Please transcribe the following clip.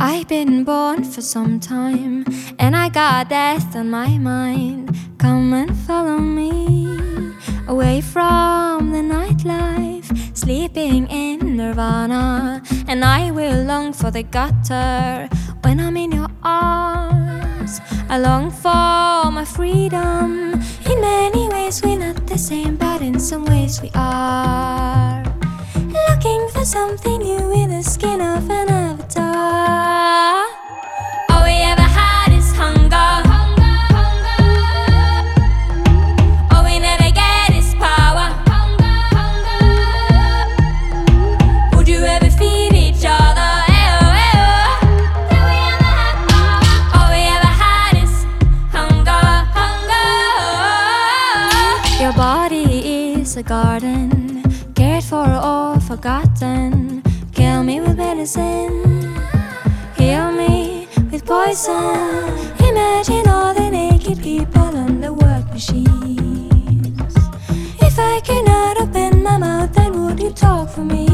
I've been born for some time, and I got death on my mind. Come and follow me away from the nightlife, sleeping in nirvana. And I will long for the gutter when I'm in your arms. I long for my freedom. In many ways we're not the same, but in some ways we are. Looking for something new in the skin of an avatar. All we ever had is hunger. All we never get is power. Would you ever feed each other? All we ever had is hunger. Your body is a garden, cared for or forgotten. Kill me with medicine, heal me with poison. Imagine all the naked people on the work machines. If I could not open my mouth, then would you talk for me?